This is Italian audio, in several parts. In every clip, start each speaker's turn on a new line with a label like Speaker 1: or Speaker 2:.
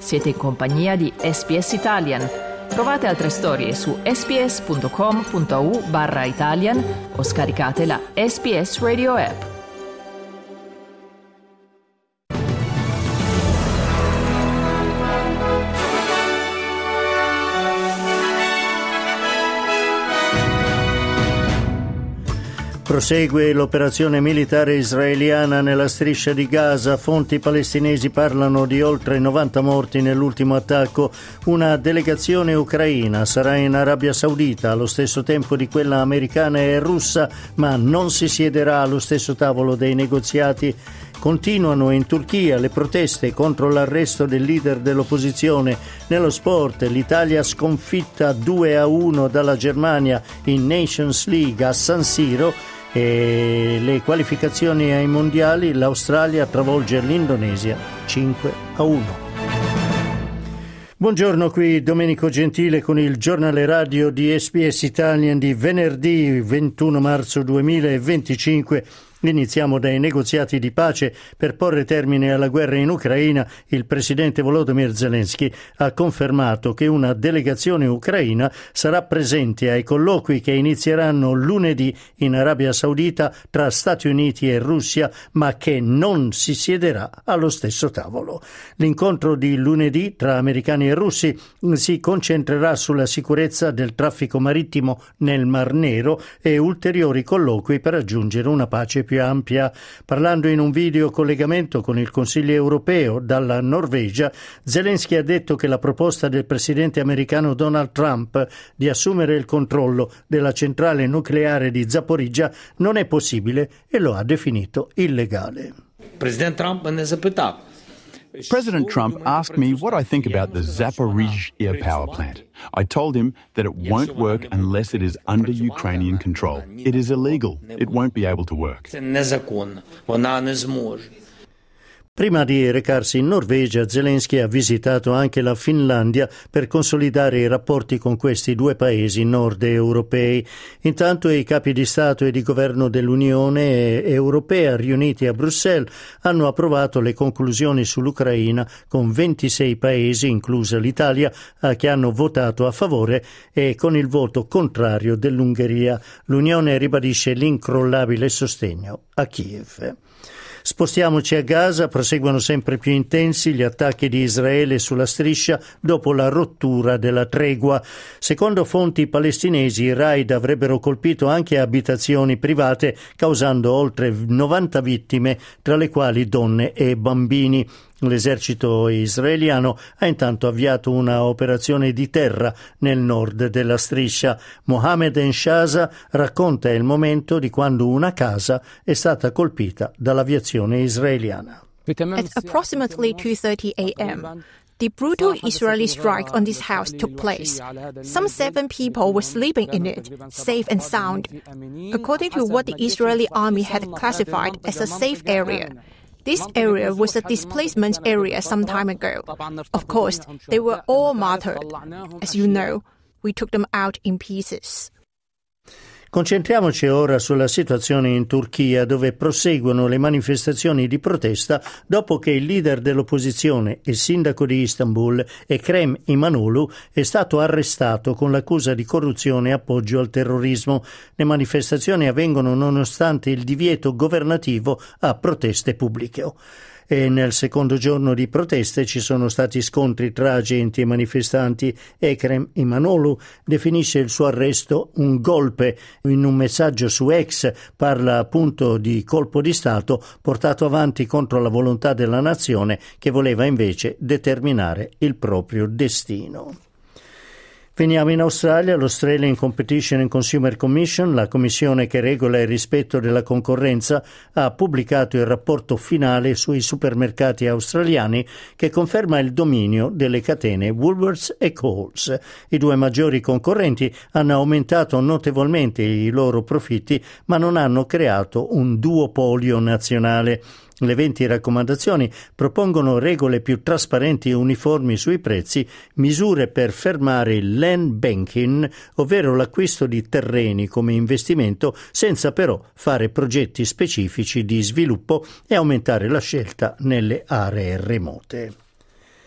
Speaker 1: Siete in compagnia di SBS Italian. Trovate altre storie su sbs.com.au/Italian o scaricate la SBS Radio app.
Speaker 2: Prosegue l'operazione militare israeliana nella striscia di Gaza. Fonti palestinesi parlano di oltre 90 morti nell'ultimo attacco. Una delegazione ucraina sarà in Arabia Saudita allo stesso tempo di quella americana e russa, ma non si siederà allo stesso tavolo dei negoziati. Continuano in Turchia le proteste contro l'arresto del leader dell'opposizione. Nello sport, l'Italia sconfitta 2-1 dalla Germania in Nations League a San Siro. E le qualificazioni ai mondiali, l'Australia travolge l'Indonesia 5-1. Buongiorno, qui Domenico Gentile con il giornale radio di SBS Italian di venerdì 21 marzo 2025. Iniziamo dai negoziati di pace per porre termine alla guerra in Ucraina. Il presidente Volodymyr Zelensky ha confermato che una delegazione ucraina sarà presente ai colloqui che inizieranno lunedì in Arabia Saudita tra Stati Uniti e Russia, ma che non si siederà allo stesso tavolo. L'incontro di lunedì tra americani e russi si concentrerà sulla sicurezza del traffico marittimo nel Mar Nero e ulteriori colloqui per raggiungere una pace più ampia. Parlando in un video collegamento con il Consiglio europeo dalla Norvegia, Zelensky ha detto che la proposta del presidente americano Donald Trump di assumere il controllo della centrale nucleare di Zaporizhzhia non è possibile e lo ha definito illegale.
Speaker 3: President Trump
Speaker 4: asked me what I think about the Zaporizhzhia power plant. I told him that it won't work unless it is under Ukrainian control. It is illegal. It won't be able to work.
Speaker 2: Prima di recarsi in Norvegia, Zelensky ha visitato anche la Finlandia per consolidare i rapporti con questi due paesi nord europei. Intanto i capi di Stato e di Governo dell'Unione Europea riuniti a Bruxelles hanno approvato le conclusioni sull'Ucraina con 26 paesi, inclusa l'Italia, che hanno votato a favore e con il voto contrario dell'Ungheria. L'Unione ribadisce l'incrollabile sostegno a Kiev. Spostiamoci a Gaza, proseguono sempre più intensi gli attacchi di Israele sulla striscia dopo la rottura della tregua. Secondo fonti palestinesi, i raid avrebbero colpito anche abitazioni private, causando oltre 90 vittime, tra le quali donne e bambini. L'esercito israeliano ha intanto avviato una operazione di terra nel nord della striscia. Mohammed Enshaza racconta il momento di quando una casa è stata colpita dall'aviazione israeliana.
Speaker 5: At approximately 2:30 a.m., the brutal Israeli strike on this house took place. Some 7 people were sleeping in it, safe and sound, according to what the Israeli army had classified as a safe area. This area was a displacement area some time ago. Of course, they were all martyred. As you know, we took them out in pieces.
Speaker 2: Concentriamoci ora sulla situazione in Turchia, dove proseguono le manifestazioni di protesta dopo che il leader dell'opposizione e sindaco di Istanbul, Ekrem İmamoğlu, è stato arrestato con l'accusa di corruzione e appoggio al terrorismo. Le manifestazioni avvengono nonostante il divieto governativo a proteste pubbliche. E nel secondo giorno di proteste ci sono stati scontri tra agenti e manifestanti. Ekrem İmamoğlu definisce il suo arresto un golpe. In un messaggio su X parla appunto di colpo di Stato portato avanti contro la volontà della nazione, che voleva invece determinare il proprio destino. Veniamo in Australia. L'Australian Competition and Consumer Commission, la commissione che regola il rispetto della concorrenza, ha pubblicato il rapporto finale sui supermercati australiani che conferma il dominio delle catene Woolworths e Coles. I due maggiori concorrenti hanno aumentato notevolmente i loro profitti, ma non hanno creato un duopolio nazionale. Le 20 raccomandazioni propongono regole più trasparenti e uniformi sui prezzi, misure per fermare il land banking, ovvero l'acquisto di terreni come investimento, senza però fare progetti specifici di sviluppo, e aumentare la scelta nelle aree remote.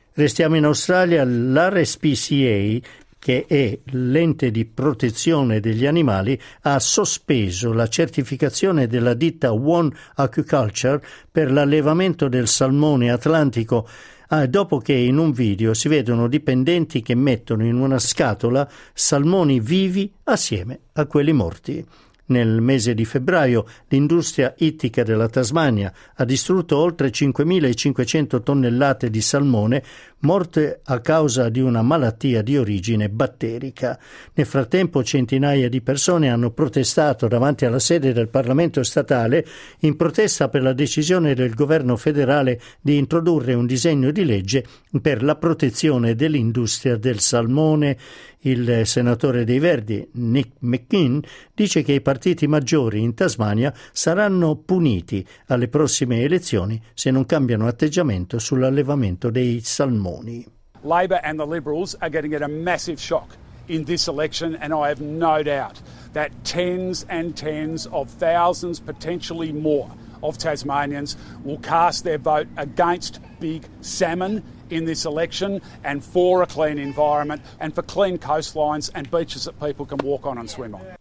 Speaker 2: Restiamo in Australia. L'RSPCA, che è l'ente di protezione degli animali, ha sospeso la certificazione della ditta One Aquaculture per l'allevamento del salmone atlantico dopo che in un video si vedono dipendenti che mettono in una scatola salmoni vivi assieme a quelli morti. Nel mese di febbraio l'industria ittica della Tasmania ha distrutto oltre 5.500 tonnellate di salmone morte a causa di una malattia di origine batterica. Nel frattempo centinaia di persone hanno protestato davanti alla sede del Parlamento statale in protesta per la decisione del governo federale di introdurre un disegno di legge per la protezione dell'industria del salmone. Il senatore dei Verdi, Nick McKean, dice che i partiti maggiori in Tasmania saranno puniti alle prossime elezioni se non cambiano atteggiamento sull'allevamento dei salmoni.
Speaker 3: Labor and the Liberals are getting a massive shock in this election, and I have no doubt that tens and tens of thousands, potentially more, of Tasmanians will cast their vote against big salmon in this election and for a clean environment and for clean coastlines and beaches that people can walk on and swim on.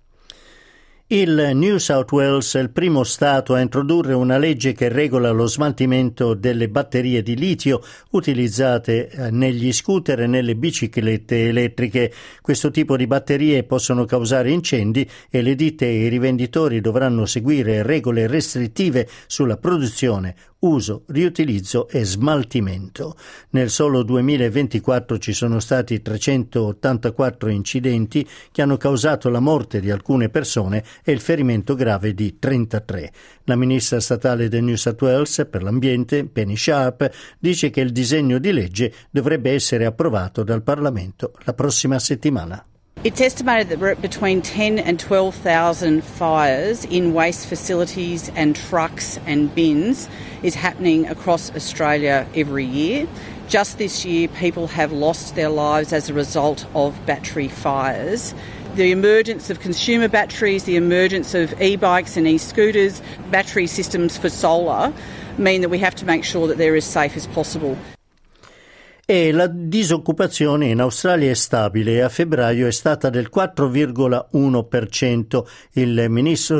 Speaker 2: Il New South Wales è il primo stato a introdurre una legge che regola lo smaltimento delle batterie di litio utilizzate negli scooter e nelle biciclette elettriche. Questo tipo di batterie possono causare incendi e le ditte e i rivenditori dovranno seguire regole restrittive sulla produzione, uso, riutilizzo e smaltimento. Nel solo 2024 ci sono stati 384 incidenti che hanno causato la morte di alcune persone e il ferimento grave di 33. La ministra statale del New South Wales per l'ambiente, Penny Sharp, dice che il disegno di legge dovrebbe essere approvato dal Parlamento la prossima settimana.
Speaker 6: It's estimated that between 10 and 12,000 fires in waste facilities and trucks and bins is happening across Australia every year. Just this year, people have lost their lives as a result of battery fires. The emergence of consumer batteries, the emergence of e-bikes and e-scooters, battery systems for solar mean that we have to make sure that they're as safe as possible.
Speaker 2: E la disoccupazione in Australia è stabile e a febbraio è stata del 4,1%. Il ministro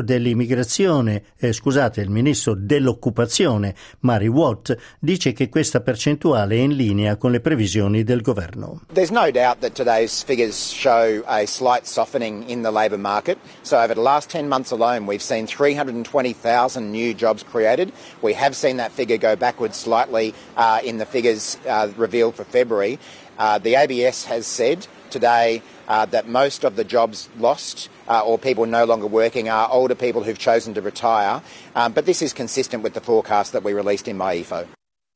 Speaker 2: dell'occupazione, Mary Watt, dice che questa percentuale è in linea con le previsioni del governo.
Speaker 7: There's no doubt that today's figures show a slight softening in the labour market. So over the last 10 months alone, we've seen 320,000 new jobs created. We have seen that figure go backwards slightly in the figures revealed for February. The ABS has said today that most of the jobs lost or people no longer working are older people who've chosen to retire, but this is consistent with the forecast that we released in MyEFO.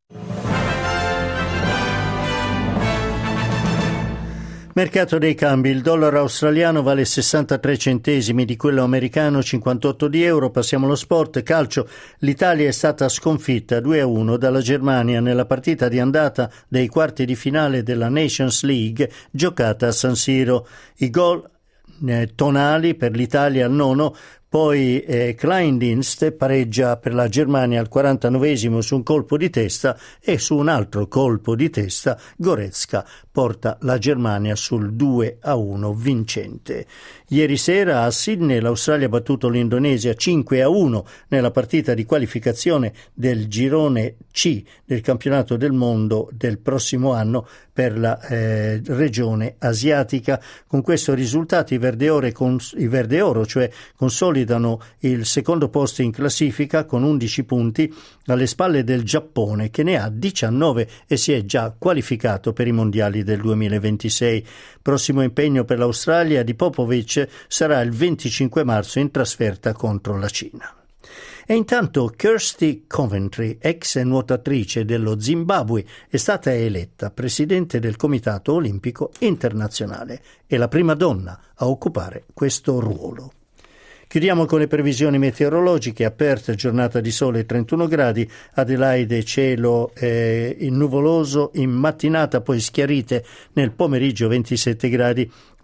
Speaker 2: Mercato dei cambi. Il dollaro australiano vale 63 centesimi di quello americano, 58 di euro. Passiamo allo sport. Calcio. L'Italia è stata sconfitta 2-1 dalla Germania nella partita di andata dei quarti di finale della Nations League giocata a San Siro. I gol tonali per l'Italia al nono. Poi Kleindienst pareggia per la Germania al 49esimo su un colpo di testa e su un altro colpo di testa Goretzka porta la Germania sul 2-1 vincente. Ieri sera a Sydney l'Australia ha battuto l'Indonesia 5-1 nella partita di qualificazione del girone C del campionato del mondo del prossimo anno per la regione asiatica. Con questo risultato i Verde Oro, cioè consolidano il secondo posto in classifica con 11 punti alle spalle del Giappone che ne ha 19 e si è già qualificato per i mondiali del 2026. Prossimo impegno per l'Australia di Popovic sarà il 25 marzo in trasferta contro la Cina. E intanto Kirsty Coventry, ex nuotatrice dello Zimbabwe, è stata eletta presidente del Comitato Olimpico Internazionale. È la prima donna a occupare questo ruolo. Chiudiamo con le previsioni meteorologiche. A Perth giornata di sole 31 gradi, Adelaide cielo nuvoloso in mattinata, poi schiarite nel pomeriggio 27 gradi.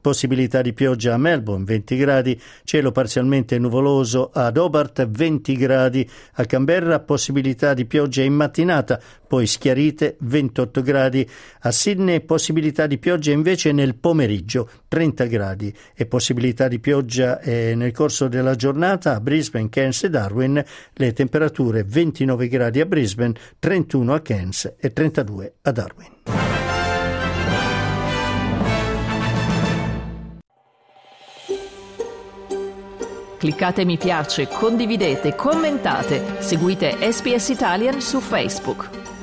Speaker 2: possibilità di pioggia a Melbourne 20 gradi, cielo parzialmente nuvoloso ad Hobart 20 gradi, a Canberra possibilità di pioggia in mattinata, poi schiarite 28 gradi, a Sydney possibilità di pioggia invece nel pomeriggio 30 gradi e possibilità di pioggia nel corso della giornata a Brisbane, Cairns e Darwin, le temperature 29 gradi a Brisbane, 31 a Cairns e 32 a Darwin.
Speaker 1: Cliccate mi piace, condividete, commentate, seguite SBS Italian su Facebook.